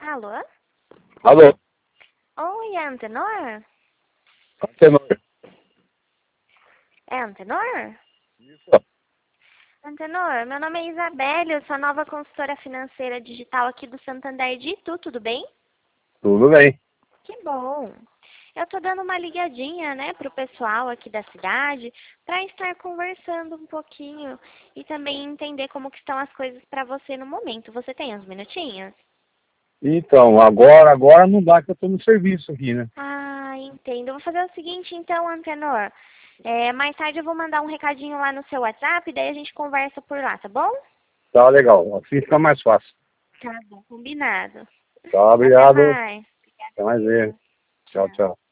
Alô? Alô? Oi, é Antenor? Antenor. É Antenor? Isso. Antenor, meu nome é Isabelle, eu sou a nova consultora financeira digital aqui do Santander de Itu, tudo bem? Tudo bem. Que bom! Eu tô dando uma ligadinha, né, pro pessoal aqui da cidade, para estar conversando um pouquinho e também entender como que estão as coisas para você no momento. Você tem uns minutinhos? Então, agora não dá que eu tô no serviço aqui, né? Ah, entendo. Eu vou fazer o seguinte então, Antenor. Mais tarde eu vou mandar um recadinho lá no seu WhatsApp, daí a gente conversa por lá, tá bom? Tá legal. Assim fica mais fácil. Tá bom, combinado. Tá, Até obrigado. mais. Obrigada, Até mais ver. Deus. Tchau, Tchau. tchau.